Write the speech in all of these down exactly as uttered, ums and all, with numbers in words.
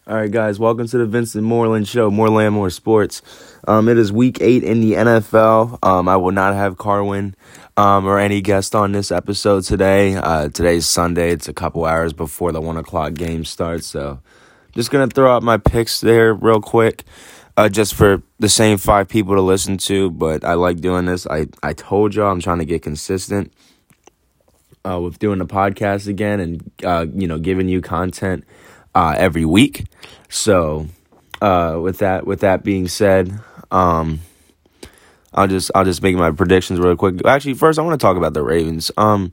All right, guys, welcome to the Vincent Moreland Show, More Land, More Sports. Um, it is week eight in the N F L. Um, I will not have Carwin um, or any guest on this episode today. Uh, today's Sunday. It's a couple hours before the one o'clock game starts, so just going to throw out my picks there real quick, uh, just for the same five people to listen to, but I like doing this. I, I told y'all I'm trying to get consistent uh, with doing the podcast again and, uh, you know, giving you content Uh, every week. So, uh, with that, with that being said, um, I'll just, I'll just make my predictions real quick. Actually, first I want to talk about the Ravens. Um,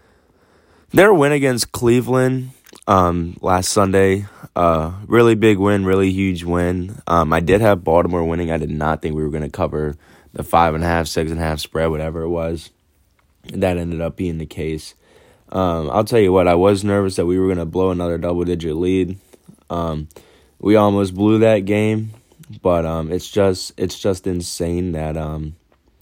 their win against Cleveland, um, last Sunday, uh, really big win, really huge win. Um, I did have Baltimore winning. I did not think we were going to cover the five and a half, six and a half spread, whatever it was. That ended up being the case. Um, I'll tell you what, I was nervous that we were going to blow another double-digit lead. Um, we almost blew that game, but um, it's just it's just insane that um,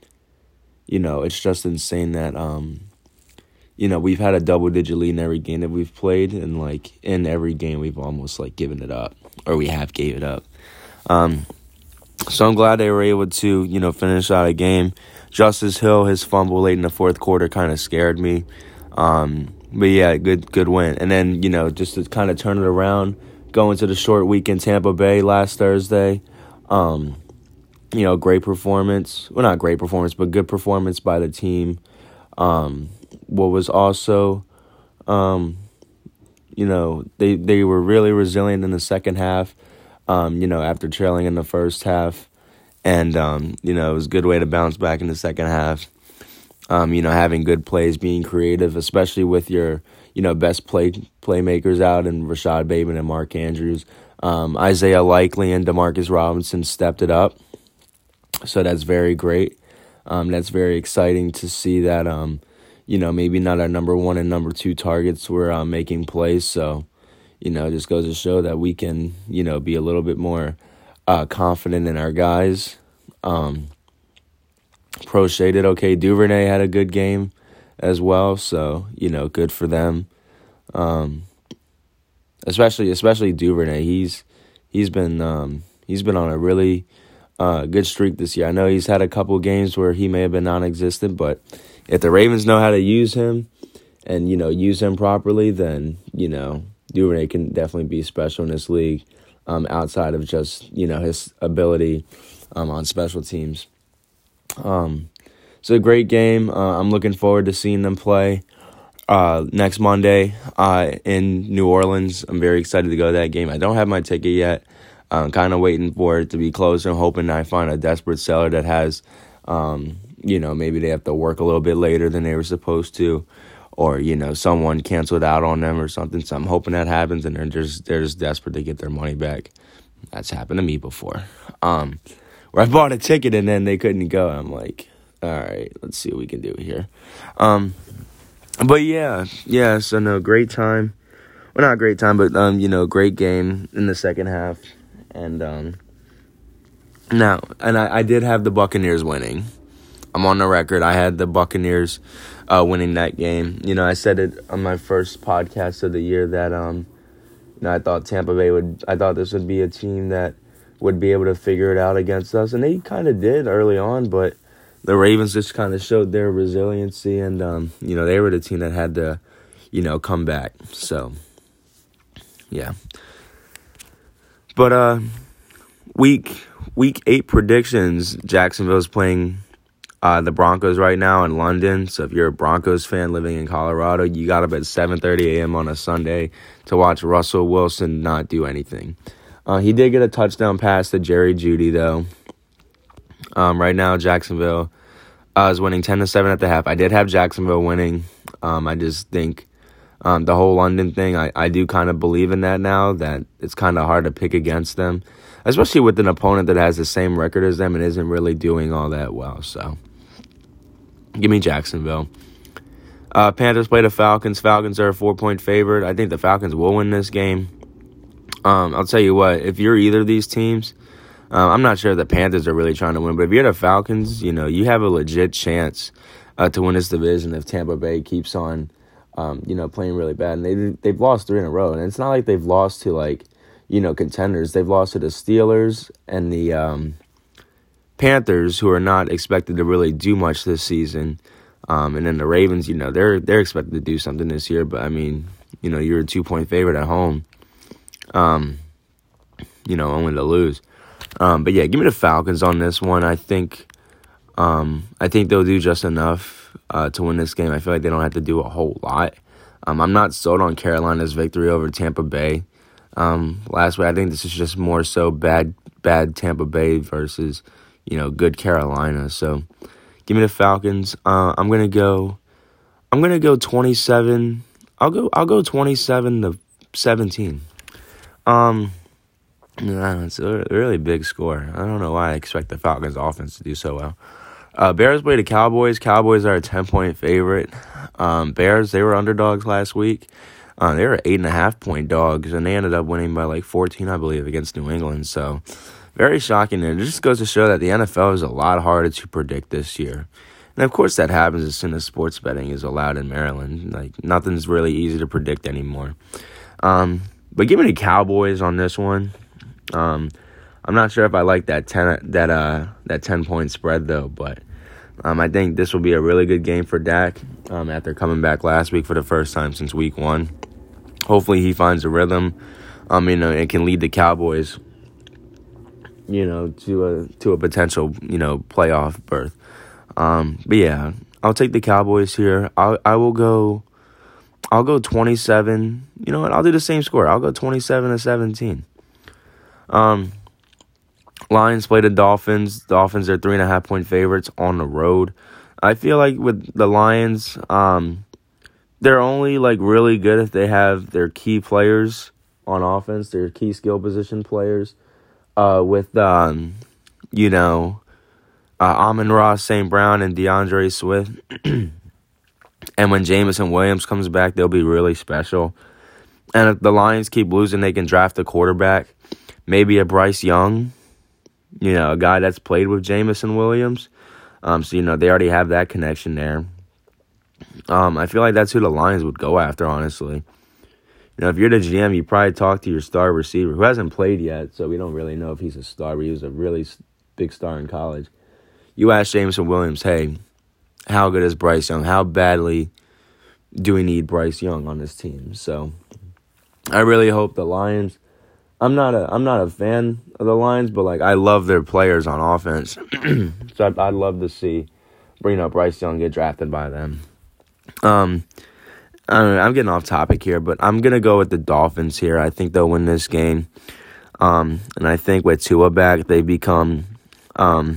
you know it's just insane that um, you know we've had a double-digit lead in every game that we've played, and like in every game we've almost like given it up, or we have gave it up. Um, so I'm glad they were able to you know finish out a game. Justice Hill, his fumble late in the fourth quarter kind of scared me. Um, but yeah, good, good win. And then, you know, just to kind of turn it around, going to the short week in Tampa Bay last Thursday, um, you know, great performance. Well, not great performance, but good performance by the team. Um, what was also, um, you know, they, they were really resilient in the second half, um, you know, after trailing in the first half. And, um, you know, it was a good way to bounce back in the second half. Um, you know, having good plays, being creative, especially with your, you know, best play playmakers out and Rashad Bateman and Mark Andrews. Um, Isaiah Likely and Demarcus Robinson stepped it up. So that's very great. Um, that's very exciting to see that, um, you know, maybe not our number one and number two targets were uh, making plays. So, you know, it just goes to show that we can, you know, be a little bit more uh, confident in our guys. Um Pro shaded okay. Duvernay had a good game as well, so you know, good for them. Um, especially, especially Duvernay. He's he's been um, he's been on a really uh, good streak this year. I know he's had a couple games where he may have been non-existent, but if the Ravens know how to use him and you know use him properly, then you know Duvernay can definitely be special in this league. Um, outside of just you know his ability um, on special teams. Um, it's a great game. Uh, I'm looking forward to seeing them play uh, next Monday uh, in New Orleans. I'm very excited to go to that game. I don't have my ticket yet. I'm kind of waiting for it to be closer and hoping I find a desperate seller that has, um, you know, maybe they have to work a little bit later than they were supposed to, or, you know, someone canceled out on them or something. So I'm hoping that happens and they're just, they're just desperate to get their money back. That's happened to me before. Um, Where I bought a ticket and then they couldn't go. I'm like, all right, let's see what we can do here. Um, but yeah, yeah, so no, great time. Well, not great time, but, um, you know, great game in the second half. And, um, now, and I, I did have the Buccaneers winning. I'm on the record. I had the Buccaneers uh, winning that game. You know, I said it on my first podcast of the year that, um, you know, I thought Tampa Bay would, I thought this would be a team that would be able to figure it out against us. And they kind of did early on, but the Ravens just kind of showed their resiliency. And, um, you know, they were the team that had to, you know, come back. So, yeah. But uh, week week eight predictions, Jacksonville's playing uh, the Broncos right now in London. So if you're a Broncos fan living in Colorado, you got up at seven thirty a.m. on a Sunday to watch Russell Wilson not do anything. Uh, he did get a touchdown pass to Jerry Jeudy, though. Um, right now, Jacksonville uh, is winning ten to seven at the half. I did have Jacksonville winning. Um, I just think um, the whole London thing, I, I do kind of believe in that now, that it's kind of hard to pick against them, especially with an opponent that has the same record as them and isn't really doing all that well. So, give me Jacksonville. Uh, Panthers play the Falcons. Falcons are a four-point favorite. I think the Falcons will win this game. Um, I'll tell you what, if you're either of these teams, uh, I'm not sure the Panthers are really trying to win, but if you're the Falcons, you know, you have a legit chance uh, to win this division if Tampa Bay keeps on, um, you know, playing really bad. And they, they've lost three in a row, and it's not like they've lost to, like, you know, contenders. They've lost to the Steelers and the um, Panthers, who are not expected to really do much this season. Um, and then the Ravens, you know, they're they're expected to do something this year. But, I mean, you know, you're a two-point favorite at home, um, you know, only to lose. Um, but, yeah, give me the Falcons on this one. I think um, I think they'll do just enough uh, to win this game. I feel like they don't have to do a whole lot. Um, I'm not sold on Carolina's victory over Tampa Bay um, last week. I think this is just more so bad bad Tampa Bay versus, you know, good Carolina. So, give me the Falcons. Uh, I'm gonna go. I'm gonna go twenty-seven. I'll go. I'll go twenty-seven to seventeen. Um, nah, it's a really big score. I don't know why I expect the Falcons offense to do so well. Uh, Bears play the Cowboys. Cowboys are a ten-point favorite. Um, Bears, they were underdogs last week. Uh, they were eight and a half point dogs, and they ended up winning by like fourteen, I believe, against New England. So, very shocking. And it just goes to show that the N F L is a lot harder to predict this year. And, of course, that happens as soon as sports betting is allowed in Maryland. Like, nothing's really easy to predict anymore. Um, but give me the Cowboys on this one. Um, I'm not sure if I like that ten that uh that ten point spread though, but um, I think this will be a really good game for Dak um, after coming back last week for the first time since week one. Hopefully, he finds a rhythm. Um, you know, and can lead the Cowboys, you know, to a to a potential, you know, playoff berth. Um, but yeah, I'll take the Cowboys here. I I will go. I'll go twenty-seven. You know what? I'll do the same score. I'll go twenty-seven to seventeen. Um, Lions play the Dolphins. Dolphins are three and a half point favorites on the road. I feel like with the Lions, um, they're only like really good if they have their key players on offense, their key skill position players. Uh, with um, you know, uh, Amon-Ra Saint Brown and DeAndre Swift. And when Jameson Williams comes back, they'll be really special. And if the Lions keep losing, they can draft a quarterback. Maybe a Bryce Young, you know, a guy that's played with Jameson Williams. Um, so, you know, they already have that connection there. Um, I feel like that's who the Lions would go after, honestly. You know, if you're the G M, you probably talk to your star receiver, who hasn't played yet, so we don't really know if he's a star, but he was a really big star in college. You ask Jameson Williams, hey, how good is Bryce Young? How badly do we need Bryce Young on this team? So I really hope the Lions. I'm not a I'm not a fan of the Lions, but like I love their players on offense. So I'd, I'd love to see, you know, Bryce Young get drafted by them. Um, I don't know, I'm getting off topic here, but I'm gonna go with the Dolphins here. I think they'll win this game. Um, and I think with Tua back, they become um.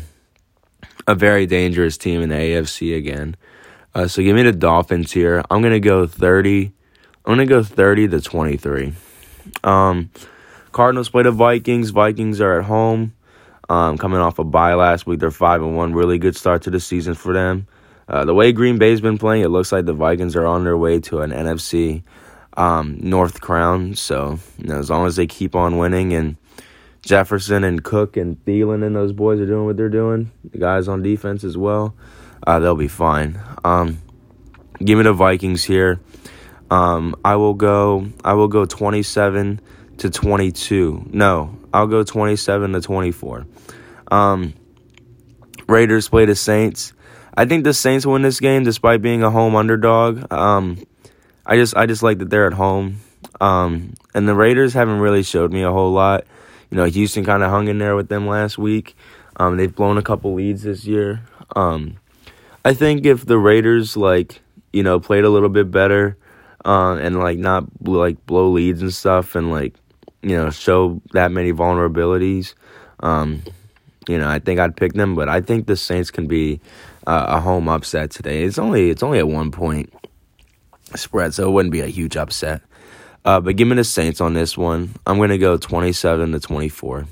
a very dangerous team in the A F C again. Uh, so give me the Dolphins here. I'm gonna go thirty. I'm gonna go thirty to twenty-three. Um, Cardinals play the Vikings. Vikings are at home, um, coming off a bye last week. They're five and one. Really good start to the season for them. Uh, the way Green Bay's been playing, it looks like the Vikings are on their way to an N F C um, North crown. So you know, as long as they keep on winning and Jefferson and Cook and Thielen and those boys are doing what they're doing, the guys on defense as well, uh, they'll be fine. Um, give me the Vikings here. Um, I will go. I will go twenty-seven to twenty-two. No, I'll go twenty-seven to twenty-four. Um, Raiders play the Saints. I think the Saints win this game despite being a home underdog. Um, I just I just like that they're at home. Um, and the Raiders haven't really showed me a whole lot. You know, Houston kind of hung in there with them last week. Um, they've blown a couple leads this year. Um, I think if the Raiders, like, you know, played a little bit better uh, and, like, not, like, blow leads and stuff and, like, you know, show that many vulnerabilities, um, you know, I think I'd pick them. But I think the Saints can be uh, a home upset today. It's only it's only a one-point spread, so it wouldn't be a huge upset. Uh, but give me the Saints on this one. I'm going to go twenty-seven to twenty-four.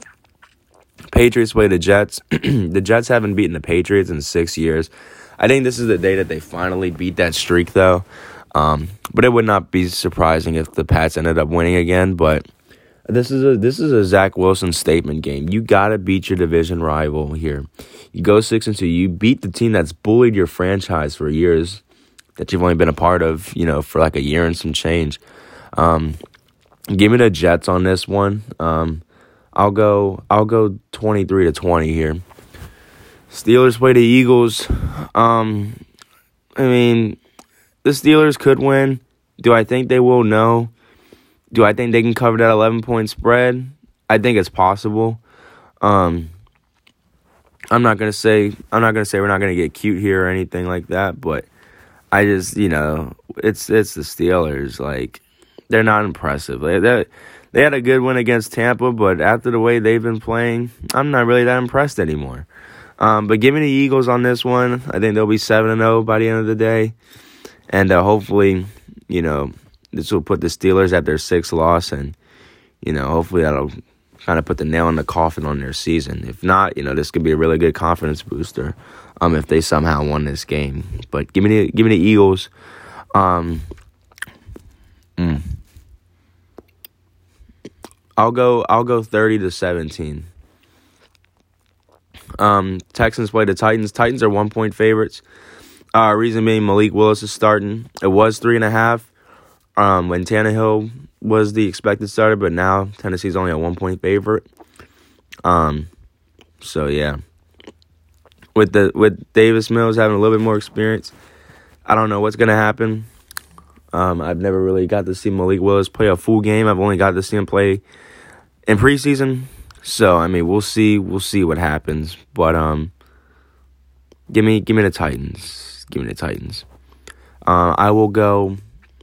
Patriots play the Jets. The Jets haven't beaten the Patriots in six years. I think this is the day that they finally beat that streak, though. Um, but it would not be surprising if the Pats ended up winning again. But this is a this is a Zach Wilson statement game. You got to beat your division rival here. You go six and two. You beat the team that's bullied your franchise for years, that you've only been a part of, you know, for like a year and some change. Um, Give me the Jets on this one. Um, I'll go. I'll go twenty-three to twenty here. Steelers play the Eagles. Um, I mean, the Steelers could win. Do I think they will? No. Do I think they can cover that eleven-point spread? I think it's possible. Um, I'm not gonna say I'm not gonna say we're not gonna get cute here or anything like that, but I just, you know, it's it's the Steelers. Like, they're not impressive. They they, they had a good win against Tampa, but after the way they've been playing, I'm not really that impressed anymore. Um, but give me the Eagles on this one. I think they'll be seven and oh by the end of the day, and uh, hopefully, you know, this will put the Steelers at their sixth loss, and you know, hopefully that'll kind of put the nail in the coffin on their season. If not, you know, this could be a really good confidence booster. Um, if they somehow won this game, but give me the give me the Eagles. Um, mm. I'll go. I'll go thirty to seventeen. Um, Texans play the Titans. Titans are one point favorites. Uh, reason being, Malik Willis is starting. It was three and a half um, when Tannehill was the expected starter, but now Tennessee's only a one point favorite. Um, so yeah, with the with Davis Mills having a little bit more experience, I don't know what's gonna happen. Um, I've never really got to see Malik Willis play a full game. I've only got to see him play in preseason. So I mean, we'll see. We'll see what happens. But um, give me give me the Titans. Give me the Titans. Uh, I will go.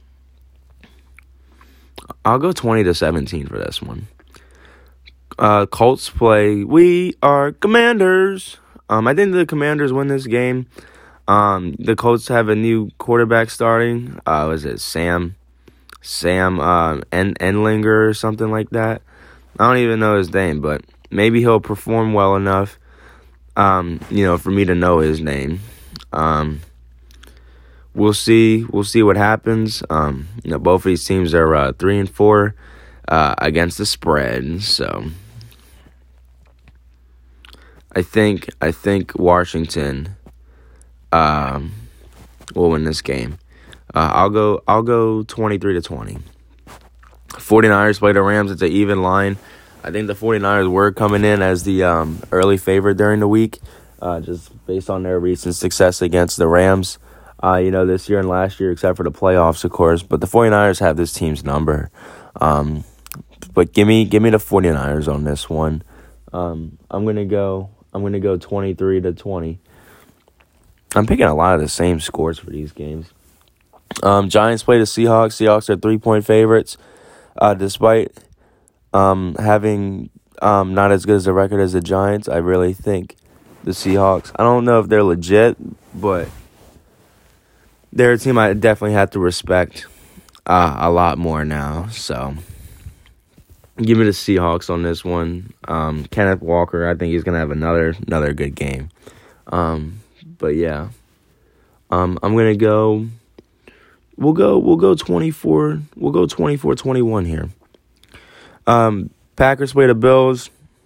I'll go twenty to seventeen for this one. Uh, Colts play. We are Commanders. Um, I think the Commanders win this game. Um, the Colts have a new quarterback starting. Uh, was it Sam, Sam uh, en- Enlinger or something like that? I don't even know his name, but maybe he'll perform well enough, um, you know, for me to know his name. Um, we'll see. We'll see what happens. Um, you know, both of these teams are uh, three and four uh, against the spread, so I think I think Washington um, will win this game. Uh, I'll go. I'll go twenty-three to twenty. 49ers play the Rams. It's an even line. I think the 49ers were coming in as the um, early favorite during the week, uh, just based on their recent success against the Rams, uh, you know, this year and last year, except for the playoffs, of course. But the 49ers have this team's number. Um, but give me give me the 49ers on this one. Um, I'm gonna go. I'm gonna go twenty-three to twenty. I'm picking a lot of the same scores for these games. Um, Giants play the Seahawks. Seahawks are three-point favorites. Uh, despite um, having um, not as good as a record as the Giants, I really think the Seahawks, I don't know if they're legit, but they're a team I definitely have to respect uh, a lot more now. So give me the Seahawks on this one. Um, Kenneth Walker, I think he's going to have another another good game. Um, but yeah, um, I'm going to go... We'll go. We'll go twenty-four. We'll go twenty-four twenty-one here. Um, Packers play the Bills.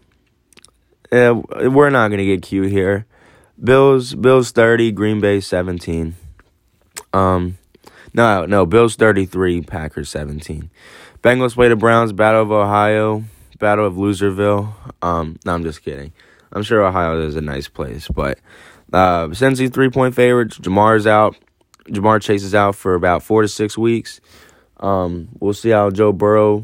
Uh, we're not gonna get cute here. Bills. Bills thirty. Green Bay seventeen. Um, no, no. Bills thirty-three. Packers seventeen. Bengals play the Browns. Battle of Ohio. Battle of Loserville. Um, no, I'm just kidding. I'm sure Ohio is a nice place, but uh, Cincy three-point favorites. Jamar's out. Jamar Chase is out for about four to six weeks. Um, we'll see how Joe Burrow,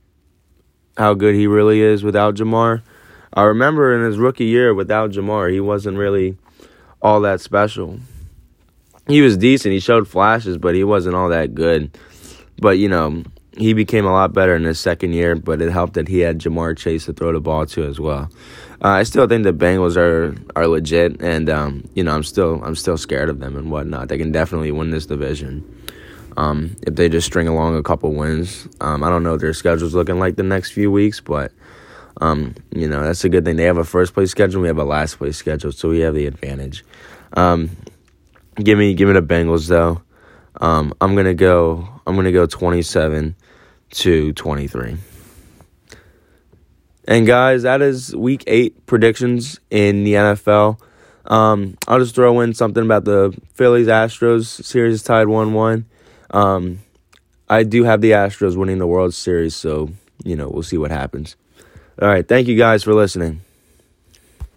how good he really is without Jamar. I remember in his rookie year without Jamar, he wasn't really all that special. He was decent. He showed flashes, but he wasn't all that good. But, you know, he became a lot better in his second year, but it helped that he had Jamar Chase to throw the ball to as well. Uh, I still think the Bengals are are legit, and um, you know I'm still I'm still scared of them and whatnot. They can definitely win this division um, if they just string along a couple wins. Um, I don't know what their schedule's looking like the next few weeks, but um, you know that's a good thing. They have a first place schedule, we have a last place schedule, so we have the advantage. Um, give me give me the Bengals though. Um, I'm gonna go I'm gonna go twenty-seven to twenty-three. And guys, that is week eight predictions in the N F L. Um, I'll just throw in something about the Phillies-Astros series tied one one. Um, I do have the Astros winning the World Series, so, you know, we'll see what happens. All right, thank you guys for listening.